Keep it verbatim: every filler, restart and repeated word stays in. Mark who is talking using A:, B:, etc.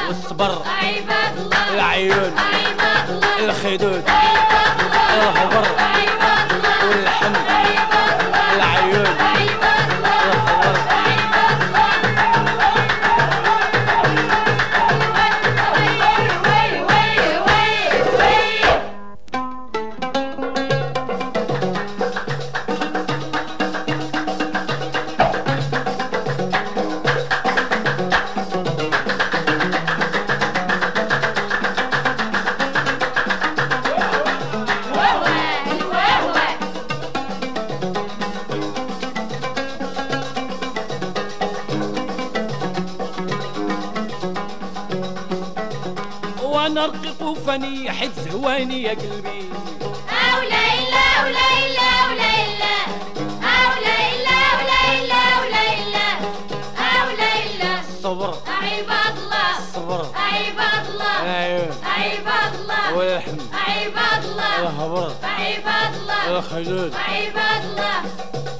A: والصبر
B: عباد الله
A: العيون
B: عباد الله
A: الخدود
B: عباد الله
A: الهبر
B: عباد الله
A: واللحم
B: عباد الله
A: العيون
B: عباد الله
A: الهبر
B: عباد الله وي وي وي وي
A: وانا رقيق فني حيت زهواني يا قلبي
B: أو ليلى أو ليلى أو ليلى أو ليلى أو ليلى أو ليلى أو ليلى
A: الصبر
B: عباد الله
A: الصبر
B: عباد الله
A: العيون
B: عباد الله
A: واللحم
B: عباد الله
A: الهبر
B: عباد الله
A: الخدود
B: عباد الله